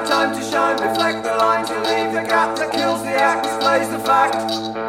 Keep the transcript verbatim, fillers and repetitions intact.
time to shine, reflect the lines, relieve the gap that kills the act, displays the fact.